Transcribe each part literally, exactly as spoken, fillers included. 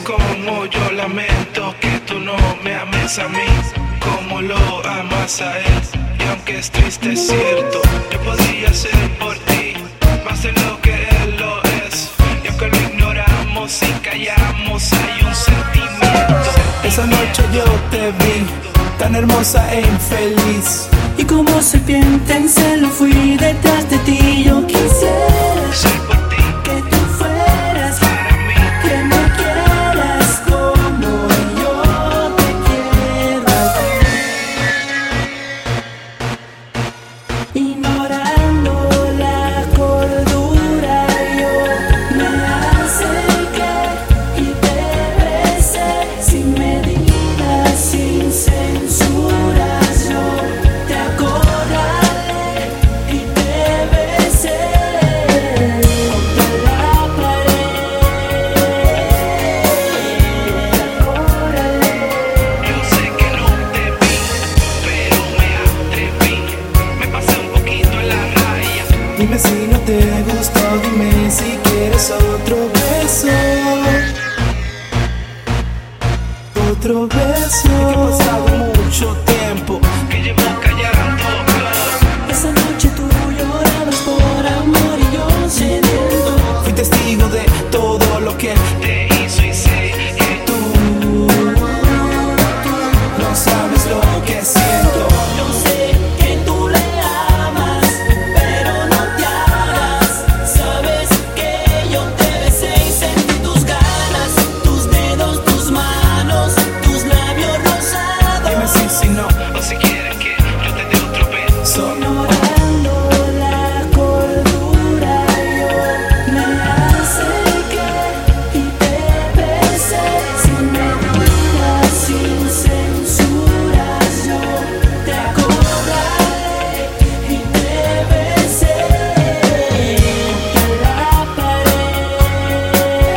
como yo lamento que tú no me ames a mí como lo amas a él. Y aunque es triste, es cierto, yo podría ser por ti más de lo que él lo es. Y aunque lo ignoramos y callamos, hay un sentimiento. Esa noche yo te vi tan hermosa e infeliz, y como serpiente en celo fui detrás de ti. Yo quisiera ser por ti, que tú fueras para mí, que me quieras como yo te quiero a ti. Ignorando la cordura, yo me acerqué y te besé sin medidas, sin censuras. Yo te acorralé y te besé contra la pared. Te acorralé. yo sé que no te vi, pero me atreví, me pasé un poquito en la raya. dime si no te gustó, dime si quieres otro beso. Otro beso. Que ha pasado mucho tiempo Que llevo callando, Esa noche tú llorabas por amor y yo cediendo. fui testigo de todo lo que te hizo y sé que tú no sabes lo que siento. Yo sé que tú le amas, pero no te hagas. Sabes que yo te besé y sentí tus ganas, tus dedos, tus manos, tus labios rosados. Dime si, si no, o si quieres que yo te dé otro beso. Ignorando la cordura, yo me acerqué y te besé sin medidas, sin censuras. Yo te acorralé y te besé contra la pared.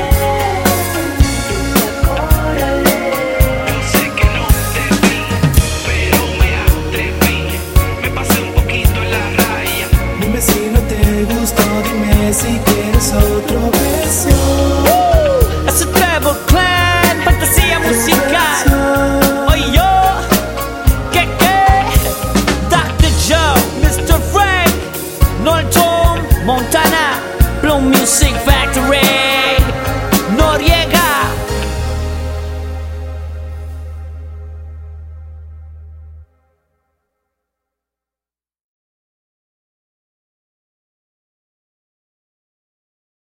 Te acorralé. Yo sé que no te vi, pero me atreví, me pasé un poquito en la raya. dime si no te gustó, dime si quieres otro beso. Es Treble Clan, fantasía musical. Oye yo, que que, doctor Joe, mister Frank, Norton, Montana, Bloom Music Factory.